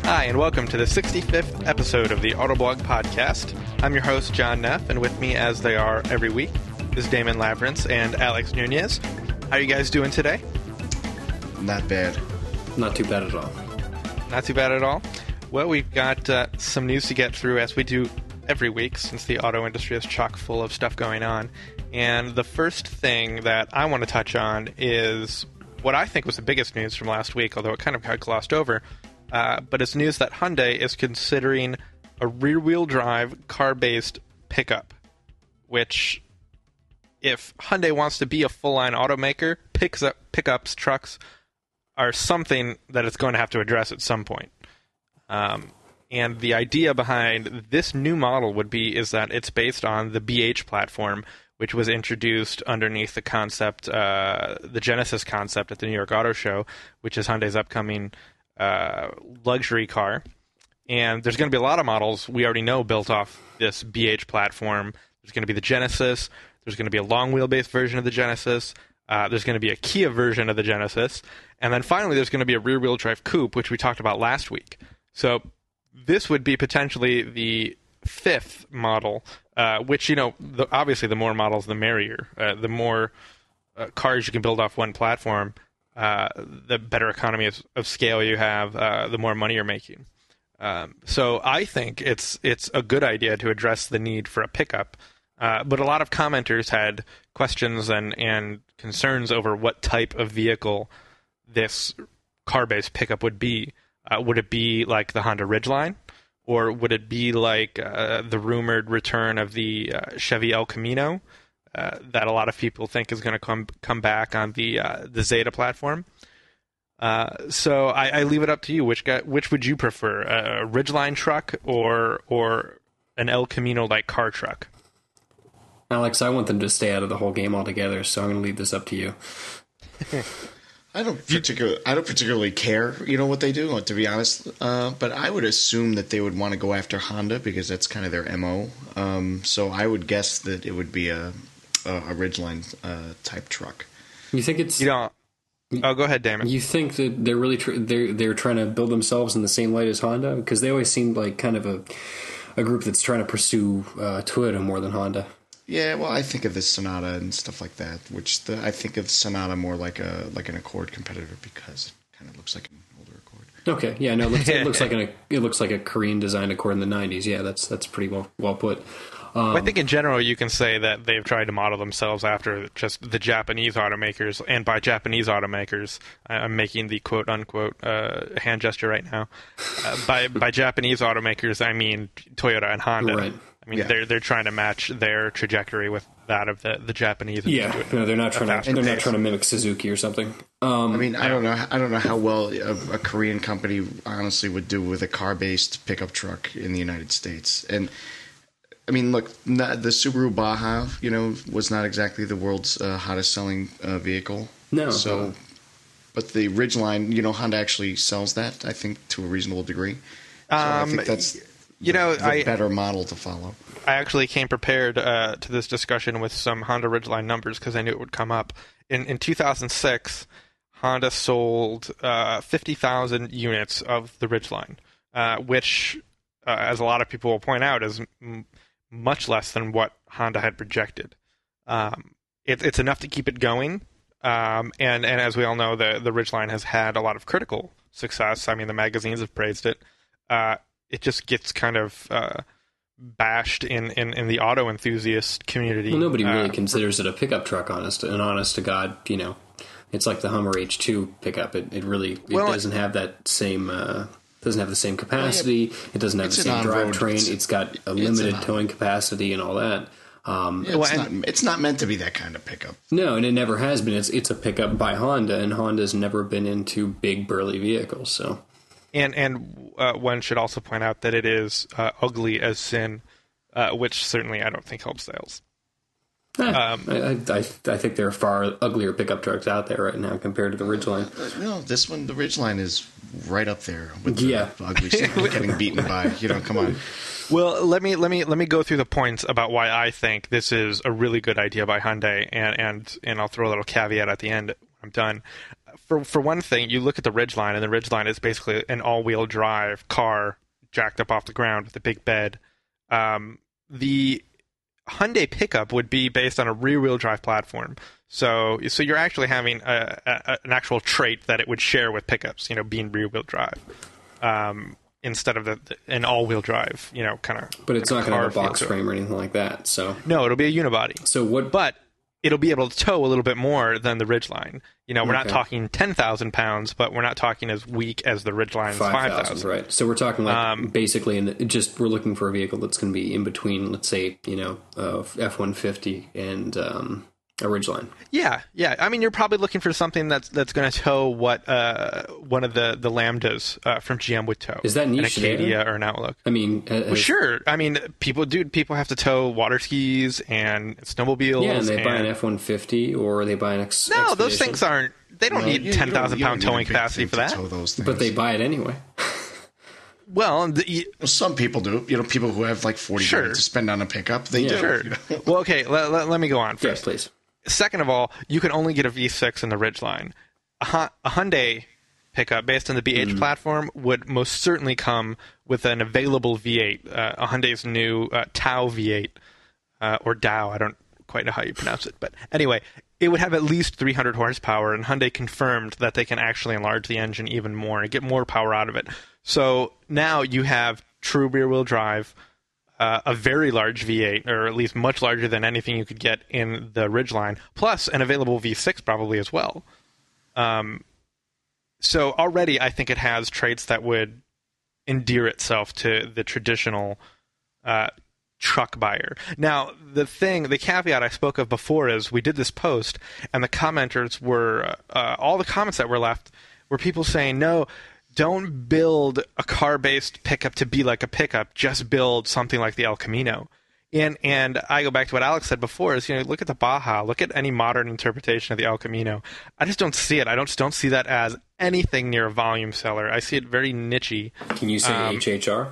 Hi, and welcome to the 65th episode of the Autoblog Podcast. I'm your host, John Neff, and with me, as they are every week, is Damon Lavrance and Alex Nunez. How are you guys doing today? Not bad. Not too bad at all. Not too bad at all? Well, we've got some news to get through, as we do every week, since the auto industry is chock full of stuff going on. And the first thing that I want to touch on is what I think was the biggest news from last week, although it kind of got glossed over. But it's news that Hyundai is considering a rear-wheel drive car-based pickup, which, if Hyundai wants to be a full-line automaker, pickups, trucks, are something that it's going to have to address at some point. And the idea behind this new model is that it's based on the BH platform, which was introduced underneath the concept, the Genesis concept at the New York Auto Show, which is Hyundai's upcoming luxury car. And there's going to be a lot of models we already know built off this BH platform. There's going to be the Genesis. There's going to be a long wheelbase version of the Genesis. There's going to be a Kia version of the Genesis. And then finally, there's going to be a rear-wheel drive coupe, which we talked about last week. So this would be potentially the fifth model, which, obviously the more models, the merrier. The more cars you can build off one platform, the better economy of scale you have, the more money you're making. So I think it's a good idea to address the need for a pickup. But a lot of commenters had questions and concerns over what type of vehicle this car-based pickup would be. Would it be like the Honda Ridgeline? Or would it be like the rumored return of the Chevy El Camino that a lot of people think is going to come back on the Zeta platform? So I leave it up to you. Which would you prefer, a Ridgeline truck or an El Camino-like car truck? Alex, I want them to stay out of the whole game altogether, so I'm going to leave this up to you. I don't particularly care, what they do, to be honest. But I would assume that they would want to go after Honda because that's kind of their MO. So I would guess that it would be a Ridgeline type truck. You think it's? Oh, go ahead, Damon. You think that they're really they're trying to build themselves in the same light as Honda? Because they always seemed like kind of a group that's trying to pursue Toyota more than Honda. Yeah, well, I think of the Sonata and stuff like that, I think of Sonata more like an Accord competitor because it kind of looks like an older Accord. Okay, yeah, no, it looks like a Korean designed Accord in the 90s. Yeah, that's pretty well put. I think in general you can say that they've tried to model themselves after just the Japanese automakers, and by Japanese automakers, I'm making the quote-unquote hand gesture right now. By Japanese automakers, I mean Toyota and Honda. Right. I mean, they're trying to match their trajectory with that of the Japanese. Yeah, no, they're not trying to mimic Suzuki or something. I don't know how well a Korean company honestly would do with a car-based pickup truck in the United States. And I mean, look, the Subaru Baja, was not exactly the world's hottest selling vehicle. No. So, but the Ridgeline, Honda actually sells that, I think, to a reasonable degree. So I think that's the better model to follow. I actually came prepared to this discussion with some Honda Ridgeline numbers because I knew it would come up. In 2006, Honda sold 50,000 units of the Ridgeline, which, as a lot of people will point out, is much less than what Honda had projected. It's enough to keep it going, and as we all know, the Ridgeline has had a lot of critical success. I mean, the magazines have praised it. It just gets kind of bashed in the auto enthusiast community. Well, nobody really considers it a pickup truck, honest to God. It's like the Hummer H2 pickup. It doesn't have that same doesn't have the same capacity. It doesn't have the same drivetrain. It's got a limited towing capacity and all that. It's not meant to be that kind of pickup. No, and it never has been. It's a pickup by Honda, and Honda's never been into big burly vehicles. So. And one should also point out that it is ugly as sin, which certainly I don't think helps sales. I think there are far uglier pickup trucks out there right now compared to the Ridgeline. This one, the Ridgeline, is right up there with the ugly stuff getting beaten by. Come on. Well, let me go through the points about why I think this is a really good idea by Hyundai, and I'll throw a little caveat at the end when I'm done. for one thing, you look at the Ridgeline, and the Ridgeline is basically an all-wheel drive car jacked up off the ground with a big bed. The Hyundai pickup would be based on a rear-wheel drive platform. So you're actually having an actual trait that it would share with pickups, being rear-wheel drive, instead of an all-wheel drive, kind of. But it's not going to have a box frame or anything like that. So no, it'll be a unibody. So what? But it'll be able to tow a little bit more than the Ridgeline. We're not talking 10,000 pounds, but we're not talking as weak as the Ridgeline's 5,000. Right. So we're talking basically, we're looking for a vehicle that's going to be in between, let's say, F-150 and a Ridgeline. Yeah. I mean, you're probably looking for something that's going to tow what one of the Lambdas from GM would tow. Is that niche? An Acadia or an Outlook? I mean, sure. I mean, people have to tow water skis and snowmobiles. Yeah, and they buy an F-150 or they buy an Expedition. No, those things aren't. They don't need 10,000 pound towing capacity for that. But they buy it anyway. Well, some people do. People who have like 40 grand to spend on a pickup, they do. Sure. Well, okay. Let me go on first. Yes, please. Second of all, you can only get a V6 in the Ridgeline. A Hyundai pickup based on the BH platform would most certainly come with an available V8, a Hyundai's new Tao V8, or Dow. I don't quite know how you pronounce it. But anyway, it would have at least 300 horsepower, and Hyundai confirmed that they can actually enlarge the engine even more and get more power out of it. So now you have true rear-wheel drive, a very large V8, or at least much larger than anything you could get in the Ridgeline, plus an available V6 probably as well. So already I think it has traits that would endear itself to the traditional truck buyer. Now, the caveat I spoke of before is we did this post, and the commenters were, all the comments that were left were people saying, no, don't build a car-based pickup to be like a pickup. Just build something like the El Camino. And I go back to what Alex said before is, look at the Baja. Look at any modern interpretation of the El Camino. I just don't see it. I just don't see that as anything near a volume seller. I see it very niche-y. Can you say HHR?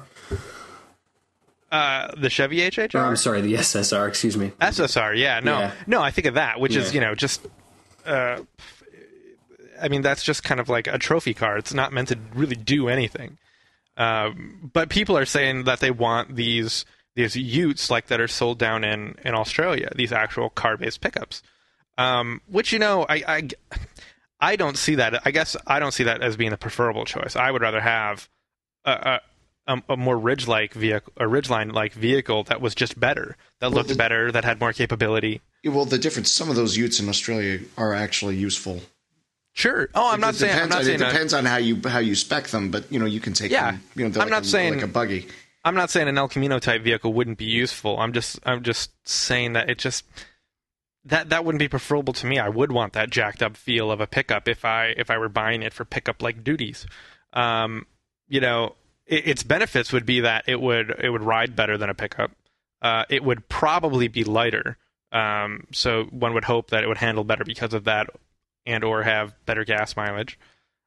The Chevy HHR? Oh, I'm sorry, the SSR, excuse me. SSR, yeah. No, I think of that, which is, just... I mean, that's just kind of like a trophy car. It's not meant to really do anything. But people are saying that they want these utes like that are sold down in Australia, these actual car-based pickups. Which, I don't see that. I guess I don't see that as being the preferable choice. I would rather have a more Ridgeline-like vehicle that was just better, that looked better, that had more capability. Well, the difference, some of those utes in Australia are actually useful. Sure. Oh, I'm not saying it depends on how you spec them, but you can take them. I'm not saying like a buggy. I'm not saying an El Camino type vehicle wouldn't be useful. I'm just saying that it just that wouldn't be preferable to me. I would want that jacked up feel of a pickup if I were buying it for pickup like duties. Its benefits would be that it would ride better than a pickup. It would probably be lighter. So one would hope that it would handle better because of that, and or have better gas mileage.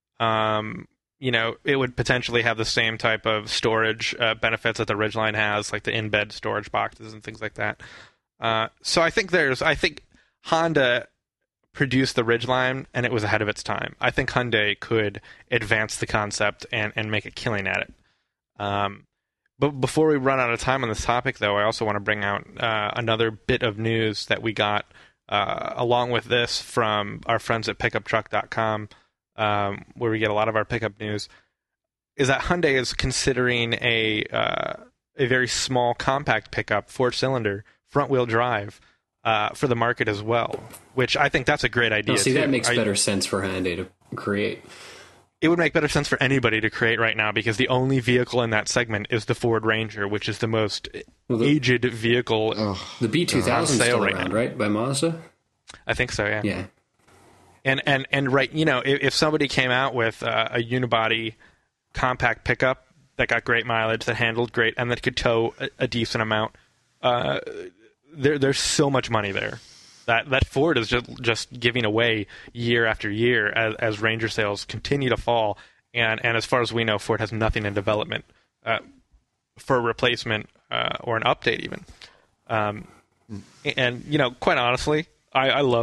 It would potentially have the same type of storage benefits that the Ridgeline has, like the in-bed storage boxes and things like that. So I think Honda produced the Ridgeline, and it was ahead of its time. I think Hyundai could advance the concept and make a killing at it. But before we run out of time on this topic, though, I also want to bring out another bit of news that we got along with this from our friends at pickuptruck.com, where we get a lot of our pickup news, is that Hyundai is considering a very small compact pickup, 4-cylinder, front-wheel drive, for the market as well, which I think that's a great idea. See, that makes better sense for Hyundai to create. It would make better sense for anybody to create right now, because the only vehicle in that segment is the Ford Ranger, which is the most aged vehicle. The B2000 is still around, right? By Mazda? I think so, yeah. Yeah. And right, if somebody came out with a unibody compact pickup that got great mileage, that handled great, and that could tow a decent amount, there's so much money there. That Ford is just giving away year after year as Ranger sales continue to fall, and as far as we know, Ford has nothing in development for a replacement or an update even. And quite honestly, I loved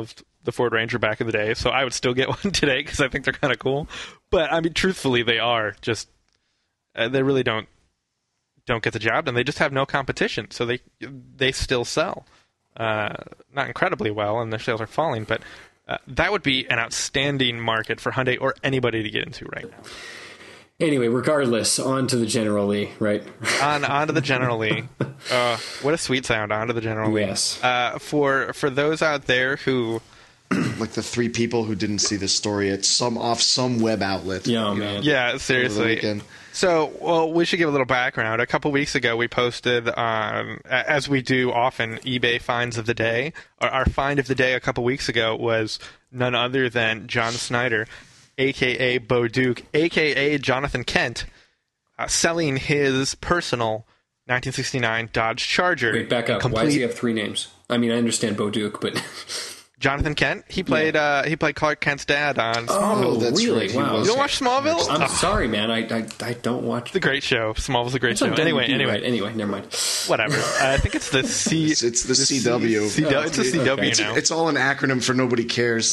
the Ford Ranger back in the day, so I would still get one today because I think they're kind of cool. But I mean, truthfully, they are just they really don't get the job done. They just have no competition, so they still sell. Not incredibly well, and their sales are falling, but that would be an outstanding market for Hyundai or anybody to get into right now. Anyway, regardless, on to the General Lee, right? On to the General Lee. What a sweet sound, on to the General Lee. Yes. For those out there who... like the 3 people who didn't see the story at some web outlet. Yeah, man. Yeah, seriously. So, well, we should give a little background. A couple weeks ago, we posted, as we do often, eBay finds of the day. Our find of the day a couple weeks ago was none other than John Snyder, a.k.a. Bo Duke, a.k.a. Jonathan Kent, selling his personal 1969 Dodge Charger. Wait, back up. Why does he have 3 names? I mean, I understand Bo Duke, but... Jonathan Kent. He played Clark Kent's dad on Smallville. Oh, that's really? Right. Wow. You don't watch Smallville? I'm sorry, man. I don't watch. It's a great show. Smallville's a great show. Anyway, never mind. Whatever. I think it's the C. It's the CW. It's the CW now. It's all an acronym for nobody cares.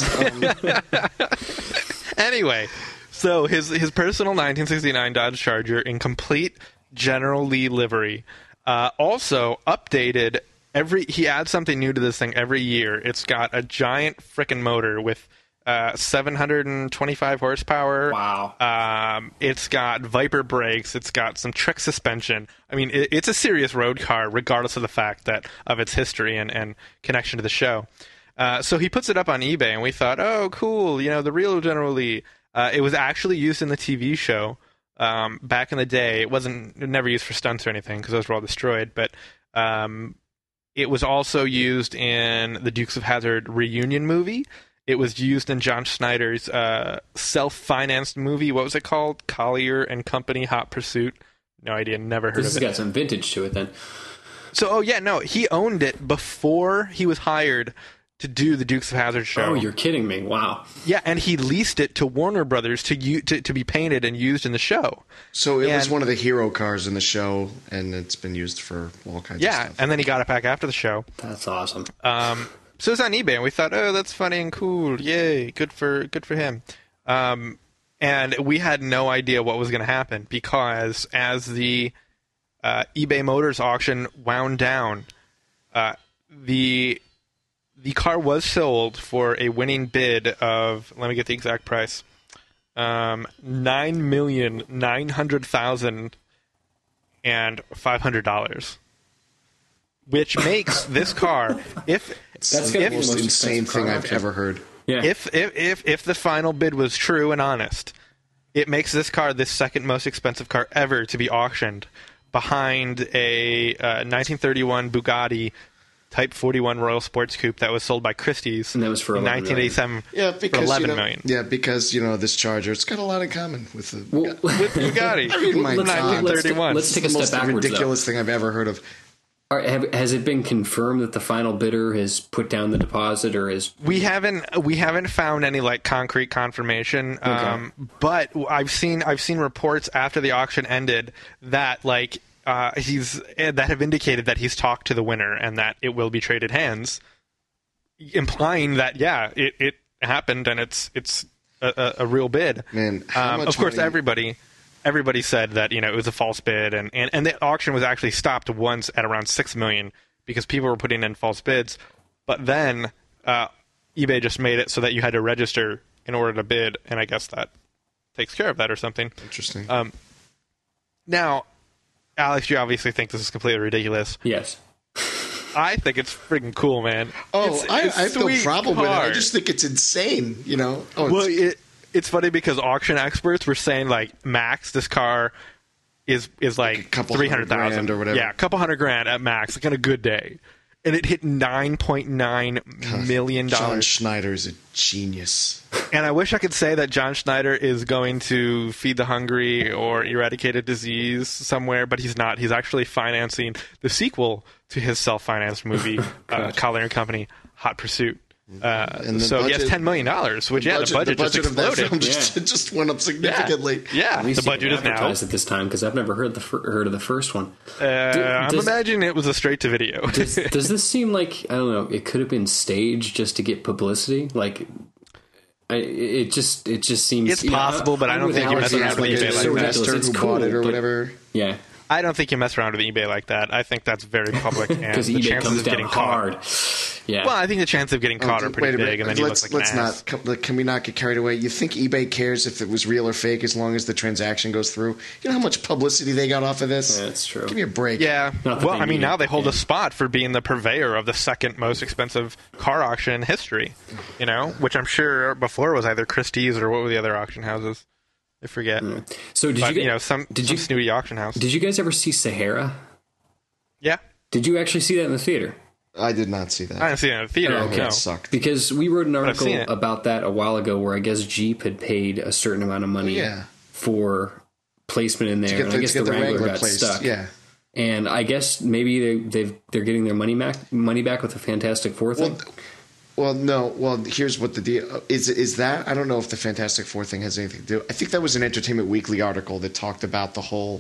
Anyway, so his personal 1969 Dodge Charger in complete General Lee livery, also updated. He adds something new to this thing every year. It's got a giant frickin' motor with 725 horsepower. Wow. It's got Viper brakes. It's got some trick suspension. I mean, it's a serious road car, regardless of the fact of its history and connection to the show. So he puts it up on eBay, and we thought, oh, cool, the real General Lee. It was actually used in the TV show back in the day. It never used for stunts or anything because those were all destroyed, but... it was also used in the Dukes of Hazzard reunion movie. It was used in John Schneider's self-financed movie. What was it called? Collier and Company, Hot Pursuit. No idea. Never heard of it. This has got some vintage to it then. So, he owned it before he was hired to do the Dukes of Hazzard show. Oh, you're kidding me. Wow. Yeah, and he leased it to Warner Brothers to be painted and used in the show. So it was one of the hero cars in the show, and it's been used for all kinds of stuff. Yeah, and then he got it back after the show. That's awesome. So it's on eBay, and we thought, oh, that's funny and cool. Yay, good for him. And we had no idea what was going to happen because as the eBay Motors auction wound down, the car was sold for a winning bid of, let me get the exact price, $9,900,500, which makes this car, that's the most insane thing I've ever heard. Yeah. If the final bid was true and honest, it makes this car the second most expensive car ever to be auctioned, behind a 1931 Bugatti Type 41 Royal Sports Coupe that was sold by Christie's, and that was for in 1987. Yeah, because for $11 million. Yeah, because this Charger, it's got a lot in common with the with Bugatti. I mean, my 1931. Let's take a step backwards. The most ridiculous thing I've ever heard of. Has it been confirmed that the final bidder has put down the deposit, or is we haven't found any concrete confirmation? Okay. But I've seen reports after the auction ended that that have indicated that he's talked to the winner and that it will be traded hands, implying that it happened and it's a real bid. Man, how much of course, money... everybody said that it was a false bid, and the auction was actually stopped once at around $6 million because people were putting in false bids. But then eBay just made it so that you had to register in order to bid, and I guess that takes care of that or something. Interesting. Now, Alex, you obviously think this is completely ridiculous. Yes. I think it's freaking cool, man. Oh, I have no problem with it. I just think it's insane, It's funny because auction experts were saying max this car is like $300,000 or whatever. Yeah, a couple $100,000 at max, on a good day, and it hit $9.9 million. John Schneider's a genius. And I wish I could say that John Schneider is going to feed the hungry or eradicate a disease somewhere, but he's not. He's actually financing the sequel to his self-financed movie, Collier and Company, Hot Pursuit. So he has $10 million, which the budget just exploded. Of that film just went up significantly. Yeah, the budget is now. At this time, because I've never heard of the first one. I'm imagining it was a straight to video. does this seem like, I don't know, it could have been staged just to get publicity? Like, it just seems it's possible, but I don't think you mess around with eBay like that. Who bought it or whatever. Yeah. I don't think you mess around with eBay like that. I think that's very public, and the eBay chances of getting hard. Yeah. Well, I think the chances of getting caught are pretty big, and then you look like an ass. Can we not get carried away? You think eBay cares if it was real or fake as long as the transaction goes through? You know how much publicity they got off of this? Yeah, that's true. Give me a break. Yeah. Well, I mean, now they hold a spot for being the purveyor of the second most expensive car auction in history, which I'm sure before was either Christie's or what were the other auction houses? I forget. So did you some snooty auction house. Did you guys ever see Sahara? Yeah. Did you actually see that in the theater? I did not see that. I didn't see it in the theater. Okay. No. It sucked. Because we wrote an article about that a while ago where I guess Jeep had paid a certain amount of money for placement in there. And I guess the Wrangler got stuck. Yeah. And I guess maybe they're getting their money back with the Fantastic Four thing. Well, no. Well, here's what the deal is. That I don't know if the Fantastic Four thing has anything to do. I think that was an Entertainment Weekly article that talked about the whole.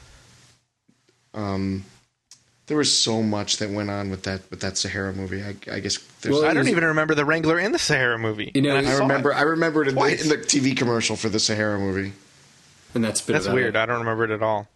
There was so much that went on with that Sahara movie. I guess. I don't even remember the Wrangler in the Sahara movie. I remember it in the TV commercial for the Sahara movie. And that's weird. I don't remember it at all.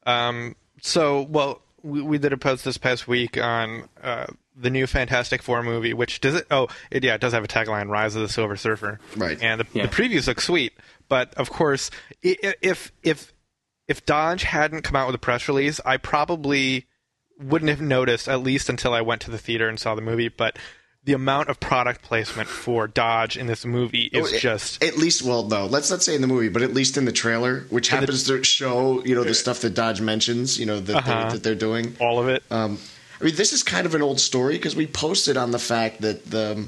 We did a post this past week on the new Fantastic Four movie, which does it? It does have a tagline: "Rise of the Silver Surfer." Right. And the previews look sweet, but of course, if Dodge hadn't come out with a press release, I probably wouldn't have noticed, at least until I went to the theater and saw the movie. But the amount of product placement for Dodge in this movie is just... At least, well, no, let's not say in the movie, but at least in the trailer, which happens to show, the stuff that Dodge mentions, that they're doing. All of it. I mean, this is kind of an old story because we posted on the fact that the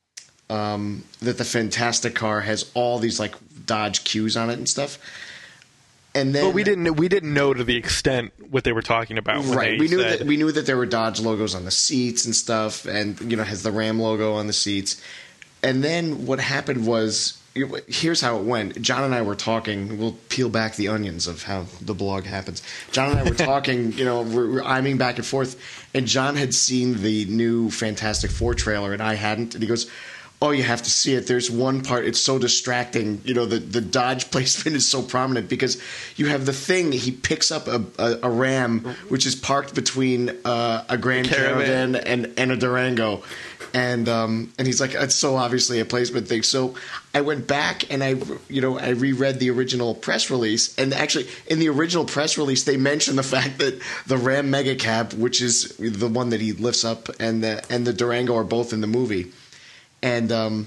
Fantastic car has all these, like, Dodge cues on it and stuff. And then, but we didn't know to the extent what they were talking about. Right, we knew that there were Dodge logos on the seats and stuff, and has the Ram logo on the seats. And then what happened was, here's how it went. John and I were talking. We'll peel back the onions of how the blog happens. John and I were talking. We're iming back and forth, and John had seen the new Fantastic Four trailer, and I hadn't. And he goes, "Oh, you have to see it. There's one part. It's so distracting. The Dodge placement is so prominent because you have the thing. He picks up a Ram, which is parked between a Grand Caravan and a Durango, and he's like, it's so obviously a placement thing. So I went back and I reread the original press release, and actually in the original press release they mentioned the fact that the Ram Mega Cab, which is the one that he lifts up, and the Durango are both in the movie. And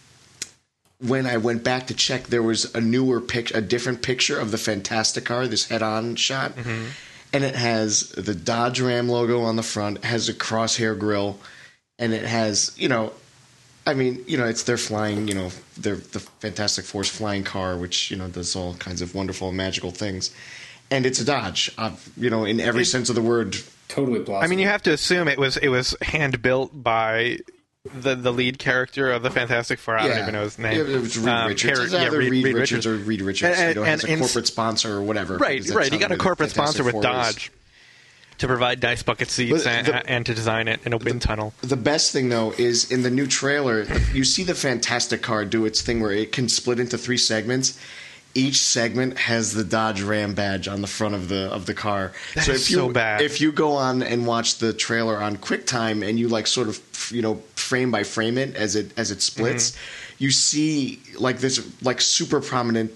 when I went back to check, there was a different picture of the Fantastic car, this head-on shot, and it has the Dodge Ram logo on the front, has a crosshair grille, and it has, it's their flying, the Fantastic Four's flying car, which does all kinds of wonderful and magical things, and it's a Dodge, in every sense of the word. Totally plausible. I mean, you have to assume it was hand built by the lead character of the Fantastic Four. I don't even know his name. It was Reed Richards. It's either Reed Richards or Reed Richards. Has a corporate sponsor or whatever. Right. He got a corporate sponsor with Dodge to provide nice bucket seats and to design it in a wind tunnel. The best thing, though, is in the new trailer, you see the Fantastic car do its thing where it can split into 3 segments. Each segment has the Dodge Ram badge on the front of the car. That is so bad. If you go on and watch the trailer on QuickTime and you sort of frame by frame it as it splits, you see this super prominent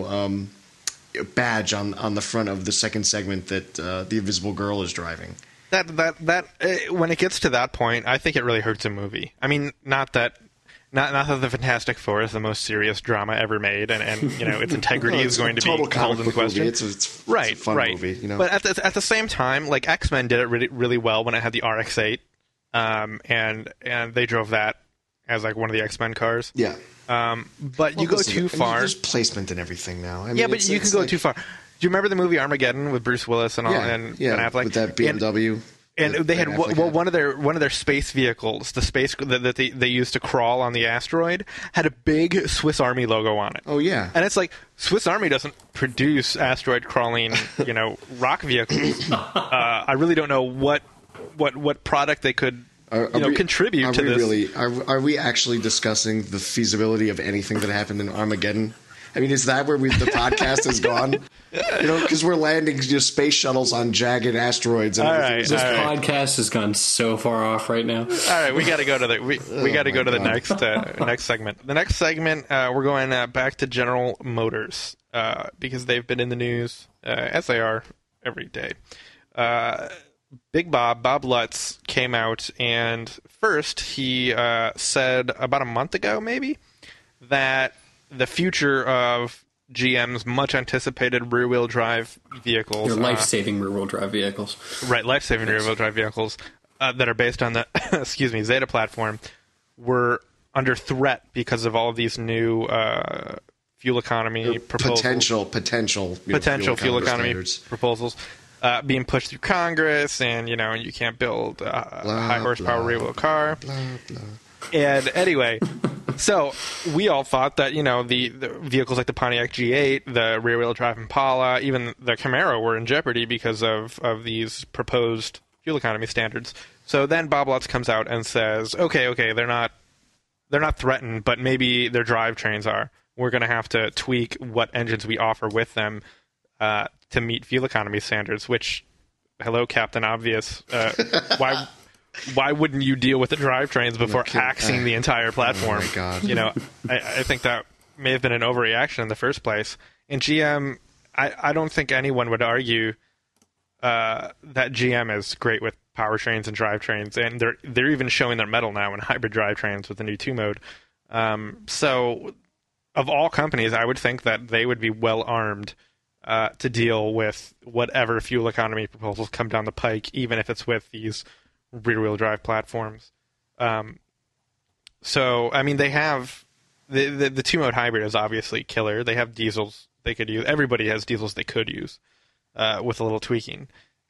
badge on the front of the second segment that the Invisible Girl is driving. That when it gets to that point, I think it really hurts a movie. I mean, not that the Fantastic Four is the most serious drama ever made, and its integrity is going to be called into question. It's a fun movie, But at the same time, like X-Men did it really, really well when it had the RX-8, and they drove that as like one of the X-Men cars. Yeah. But you go too far. There's placement and everything now. But you can go too far. Do you remember the movie Armageddon with Bruce Willis and Ben Affleck? With that BMW. And they had one of their space vehicles, the space that they used to crawl on the asteroid, had a big Swiss Army logo on it. Oh yeah, and it's like Swiss Army doesn't produce asteroid crawling, rock vehicles. I really don't know what product they could contribute to this. Are we actually discussing the feasibility of anything that happened in Armageddon? I mean, is that where the podcast has gone? Because we're landing space shuttles on jagged asteroids. And this podcast has gone so far off right now. All right, we got to go to the next segment. The next segment, we're going back to General Motors because they've been in the news as they are every day. Big Bob Lutz came out, and first he said about a month ago, maybe, that the future of GM's much-anticipated rear-wheel drive vehicles... They're life-saving rear-wheel drive vehicles. Right, life-saving rear-wheel drive vehicles that are based on the Zeta platform were under threat because of all of these new fuel economy proposals. Potential fuel economy proposals being pushed through Congress, and, you can't build a high-horsepower rear-wheel car. Blah, blah. And anyway, so we all thought that, the vehicles like the Pontiac G8, the rear-wheel drive Impala, even the Camaro were in jeopardy because of these proposed fuel economy standards. So then Bob Lutz comes out and says, okay, they're not threatened, but maybe their drivetrains are. We're going to have to tweak what engines we offer with them to meet fuel economy standards, which, hello, Captain Obvious. Why wouldn't you deal with the drivetrains before axing the entire platform? Oh my God. I think that may have been an overreaction in the first place. And GM, I don't think anyone would argue that GM is great with powertrains and drivetrains, and they're even showing their mettle now in hybrid drivetrains with the new 2-mode. So, of all companies, I would think that they would be well armed to deal with whatever fuel economy proposals come down the pike, even if it's with these rear-wheel drive platforms. So, I mean, they have... The 2-mode hybrid is obviously killer. They have diesels they could use. Everybody has diesels they could use with a little tweaking.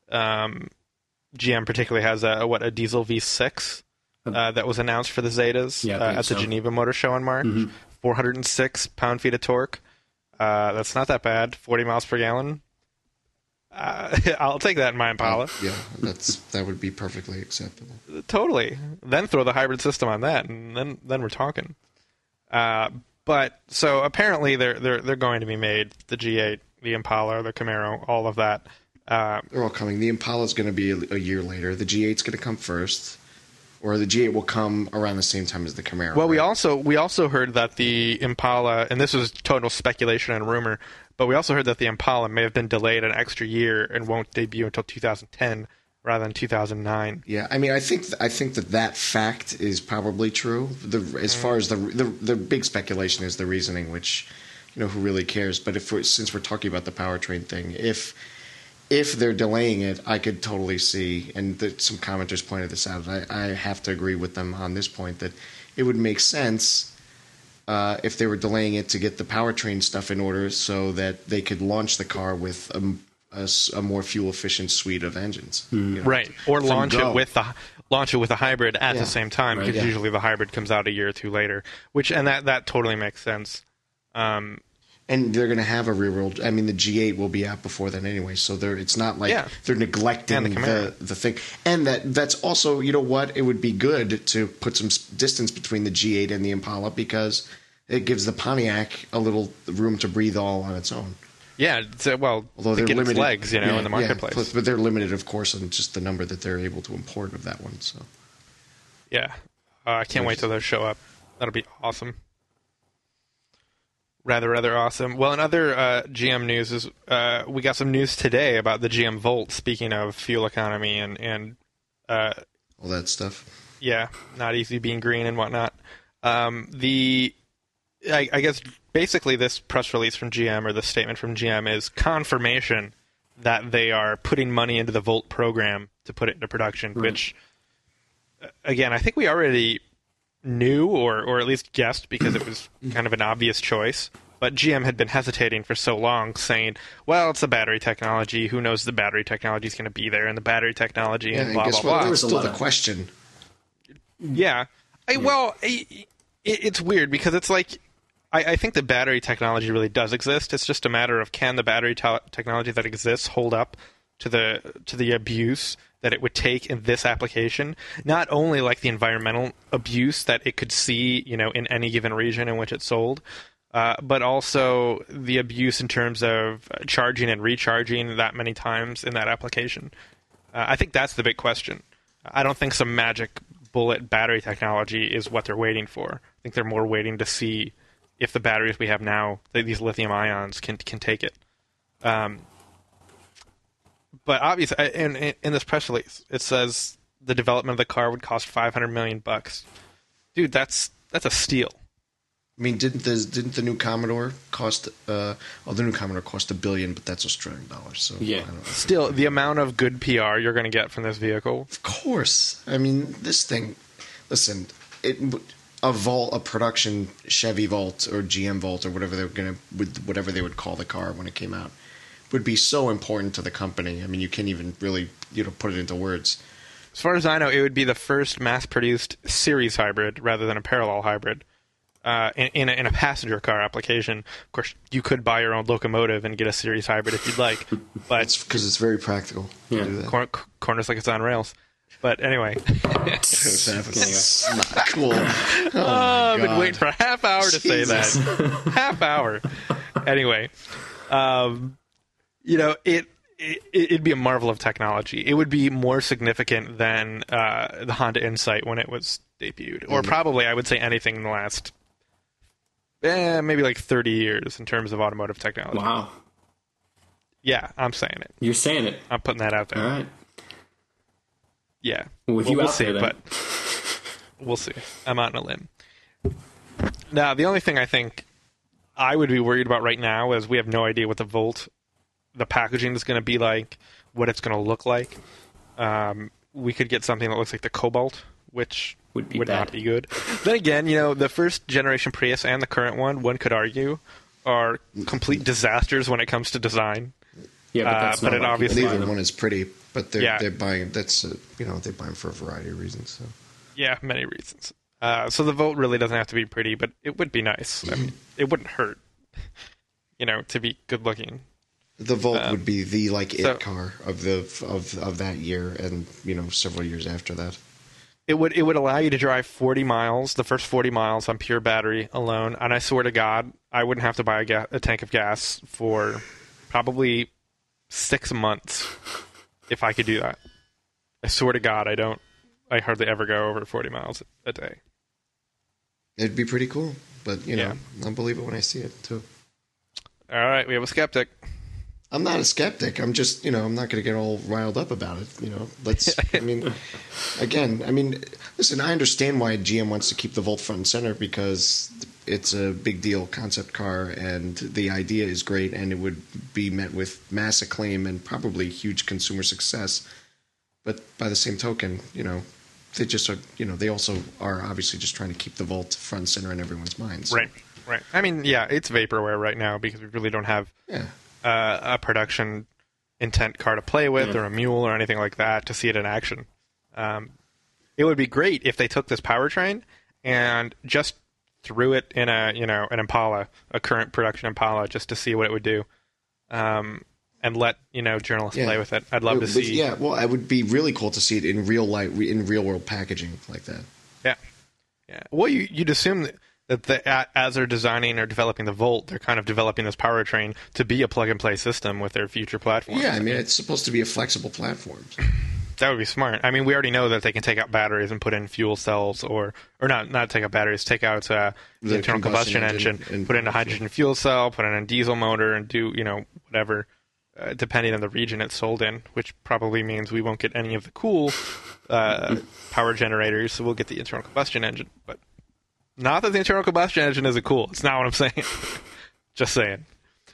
GM particularly has a diesel V6 that was announced for the Zetas at the Geneva Motor Show in March. 406 pound-feet of torque. That's not that bad. 40 miles per gallon. I'll take that in my Impala. That would be perfectly acceptable. Totally. Then throw the hybrid system on that, and then we're talking. But so apparently they're going to be made. The G8, the Impala, the Camaro, all of that. They're all coming. The Impala's going to be a year later. The G8's going to come first, or the G8 will come around the same time as the Camaro. Well, right? we also heard that the Impala, and this was total speculation and rumor, but we also heard that the Impala may have been delayed an extra year and won't debut until 2010 rather than 2009. Yeah, I mean, I think that fact is probably true. As far as the big speculation is the reasoning, which who really cares? But since we're talking about the powertrain thing, if they're delaying it, I could totally see, and some commenters pointed this out. I have to agree with them on this point that it would make sense. If they were delaying it to get the powertrain stuff in order so that they could launch the car with a more fuel-efficient suite of engines. Right. Or launch it with a hybrid at the same time, because usually the hybrid comes out a year or two later. And that totally makes sense. And they're going to have a rear-wheel... I mean, the G8 will be out before then anyway, so it's not like they're neglecting the thing. And that's also, you know what? It would be good to put some distance between the G8 and the Impala because it gives the Pontiac a little room to breathe all on its own. Yeah, although they're limited, its legs, in the marketplace. But they're limited, of course, on just the number that they're able to import of that one. So, yeah, I can't wait till those show up. That'll be awesome. Rather awesome. Well, in other GM news, we got some news today about the GM Volt. Speaking of fuel economy and all that stuff. Yeah, not easy being green and whatnot. I guess basically this press release from GM or the statement from GM is confirmation that they are putting money into the Volt program to put it into production, which, again, I think we already knew or at least guessed because it was kind of an obvious choice. But GM had been hesitating for so long, saying, well, it's the battery technology. Who knows the battery technology is going to be there, and the battery technology and blah, blah, blah. There was still the question. Yeah. It's weird because it's like, I think the battery technology really does exist. It's just a matter of can the battery technology that exists hold up to the abuse that it would take in this application. Not only like the environmental abuse that it could see, in any given region in which it's sold, but also the abuse in terms of charging and recharging that many times in that application. I think that's the big question. I don't think some magic bullet battery technology is what they're waiting for. I think they're more waiting to see if the batteries we have now, these lithium ions, can take it. But obviously, in this press release, it says the development of the car would cost $500 million. Dude, that's a steal. I mean, didn't the new Commodore cost? The new Commodore cost $1 billion, but that's Australian dollars. So yeah, I don't know. Still, the amount of good PR you're going to get from this vehicle. Of course, I mean, this thing. Listen, a production Chevy Volt or GM Volt or whatever whatever they would call the car when it came out, would be so important to the company. I mean, you can't even really put it into words. As far as I know, it would be the first mass-produced series hybrid rather than a parallel hybrid. In a passenger car application. Of course, you could buy your own locomotive and get a series hybrid if you'd like, but it's because it's very practical. Yeah, to do that. Corners like it's on rails. But anyway, it's not cool. I've been waiting for a half hour to say that. Half hour. Anyway, it'd be a marvel of technology. It would be more significant than the Honda Insight when it was debuted, or probably I would say anything in the last. Maybe like 30 years in terms of automotive technology. Wow. Yeah, I'm saying it. You're saying it. I'm putting that out there. All right. Yeah. We'll see, but we'll see. I'm out on a limb. Now, the only thing I think I would be worried about right now is we have no idea what the packaging is going to be like, what it's going to look like. We could get something that looks like the Cobalt, which would not be good. Then again, the first generation Prius and the current one could argue, are complete disasters when it comes to design. Yeah, but that's not obviously neither one is pretty, but they're buying. That's they buy them for a variety of reasons. So. Yeah, many reasons. So the Volt really doesn't have to be pretty, but it would be nice. I mean, it wouldn't hurt, to be good looking. The Volt would be the it car of that year, and several years after that. It would allow you to drive 40 miles, the first 40 miles on pure battery alone, and I swear to God, I wouldn't have to buy a tank of gas for probably 6 months if I could do that. I swear to God, I hardly ever go over 40 miles a day. It'd be pretty cool, but I'll believe it when I see it too. All right, we have a skeptic. I'm not a skeptic. I'm just, I'm not going to get all riled up about it. Listen, I understand why GM wants to keep the Volt front and center because it's a big deal concept car and the idea is great and it would be met with mass acclaim and probably huge consumer success. But by the same token, they just are, they also are obviously just trying to keep the Volt front and center in everyone's minds. So. Right. I mean, yeah, it's vaporware right now because we really don't have a production intent car to play with or a mule or anything like that to see it in action. It would be great if they took this powertrain and just threw it in an Impala, a current production Impala, just to see what it would do, and let journalists play with it. I'd love to see. Yeah, well, it would be really cool to see it in real world packaging like that. Yeah. Well, you'd assume that as they're designing or developing the Volt, they're kind of developing this powertrain to be a plug-and-play system with their future platforms. Yeah, I mean, it's supposed to be a flexible platform. That would be smart. I mean, we already know that they can take out batteries and put in fuel cells, or not take out batteries, take out the internal combustion engine, put in a hydrogen fuel cell, put in a diesel motor, and do whatever, depending on the region it's sold in, which probably means we won't get any of the cool power generators, so we'll get the internal combustion engine, but. Not that the internal combustion engine isn't cool. It's not what I'm saying. Just saying.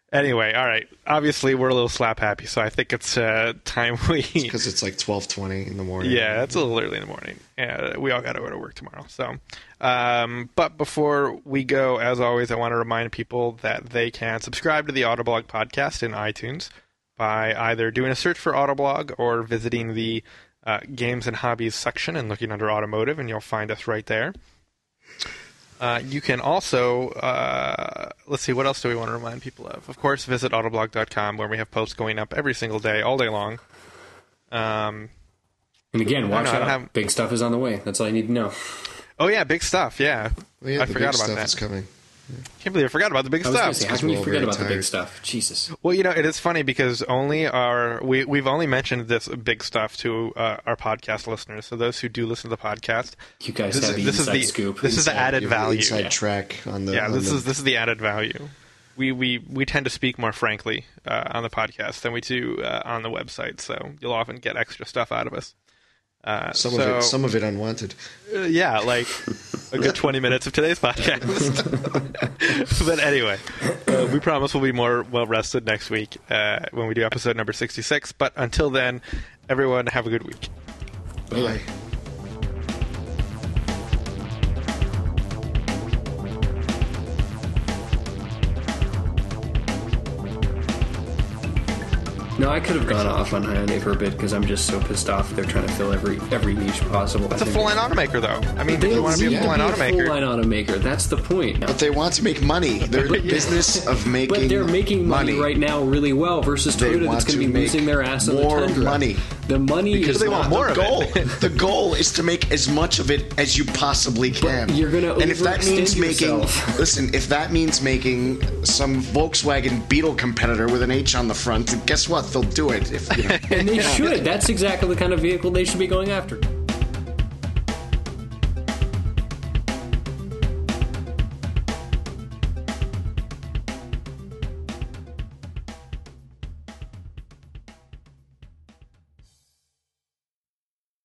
Anyway, all right. Obviously, we're a little slap happy, so I think it's time we. Because it's like 12:20 in the morning. Yeah, it's a little early in the morning. Yeah, we all got to go to work tomorrow. So, but before we go, as always, I want to remind people that they can subscribe to the Autoblog podcast in iTunes by either doing a search for Autoblog or visiting the games and hobbies section and looking under automotive, and you'll find us right there. You can also, let's see, what else do we want to remind people of? Of course, visit autoblog.com, where we have posts going up every single day, all day long. And again, watch out. Big stuff is on the way. That's all you need to know. Oh, yeah, big stuff, yeah. Well, yeah, I forgot about that. It's coming. Can't believe I forgot about the big stuff. How can you forget about the big stuff? Jesus. Well, it is funny because we've only mentioned this big stuff to our podcast listeners. So those who do listen to the podcast, you guys have the inside scoop. This is the added value. Inside track on the. Yeah, this is the added value. We tend to speak more frankly on the podcast than we do on the website. So you'll often get extra stuff out of us. Some of it unwanted. Yeah, like a good 20 minutes of today's podcast. But anyway, we promise we'll be more well-rested next week when we do episode number 66. But until then, everyone have a good week. Bye. No, I could have gone off on Hyundai for a bit because I'm just so pissed off they're trying to fill every niche possible. It's a full-line automaker, though. I mean, if you want to be a full-line automaker. Full-line automaker, that's the point. But they want to make money. They're in the business of making money. But they're making money right now really well versus Toyota that's going to be losing their ass on the Tundra. More money. The money because is they want more of it. The goal is to make as much of it as you possibly can. But you're going to overextend if that means yourself. Listen, if that means making some Volkswagen Beetle competitor with an H on the front, guess what? They'll do it. And they should. That's exactly the kind of vehicle they should be going after.